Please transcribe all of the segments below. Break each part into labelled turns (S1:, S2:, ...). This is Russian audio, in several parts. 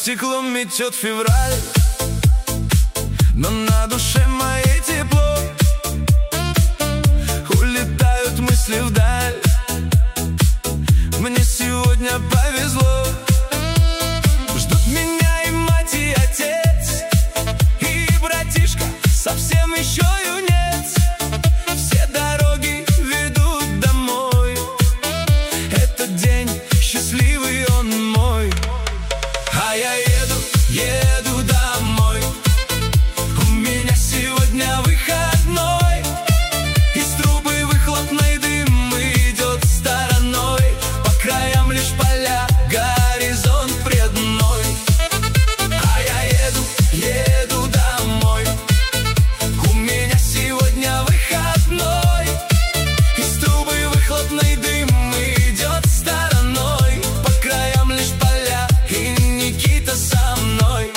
S1: стеклом метет февраль, но на душе моей тепло. Улетают мысли вдаль, мне сегодня повезло. Ждут меня и мать, и отец, и братишка совсем еще юнец. Все дороги ведут домой, этот день счастливый он мой. А я еду домой, у меня сегодня выходной. Из трубы выхлопной дым идет стороной, по краям лишь поля, горизонт предной. А я еду домой, у меня сегодня выходной. Из трубы выхлопной дым идет стороной, по краям лишь поля, и Никита со мной.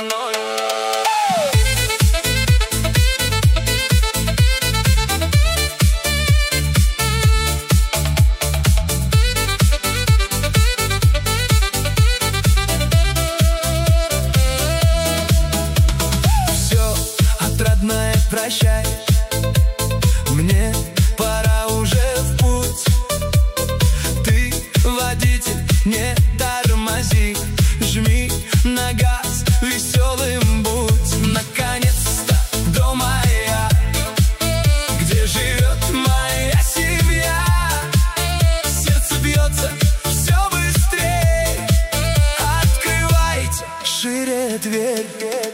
S1: Все, отрадное, прощай, мне пора уже в путь. Ты, водитель, не тормози, жми на газ, веселым будь. Наконец-то дома я, где живет моя семья. Сердце бьется все быстрее, открывайте шире дверь.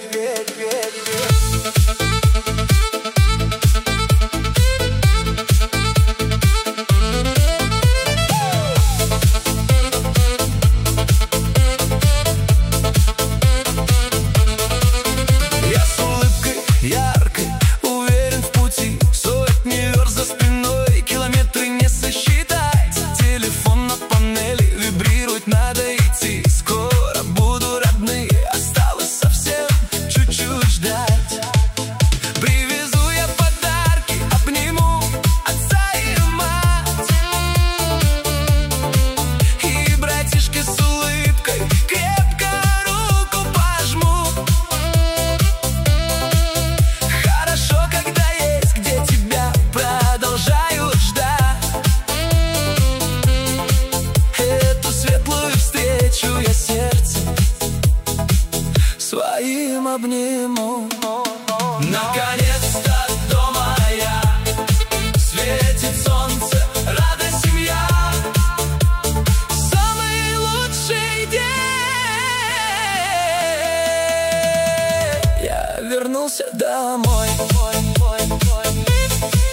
S1: Я с улыбкой яркой, уверен в пути. Сотни верст за спиной, километры не сосчитать. Телефон на панели, вибрирует, надо идти. Скоро буду родные, осталось совсем чуть-чуть ждать. Привезу я подарки, обниму отца и мать, и братишке с улыбкой крепко руку пожму. Хорошо, когда есть где тебя продолжают ждать. Эту светлую встречу я сердцем своим обниму. Наконец-то дома я, светит солнце, рада семья. Самый лучший день, я вернулся домой.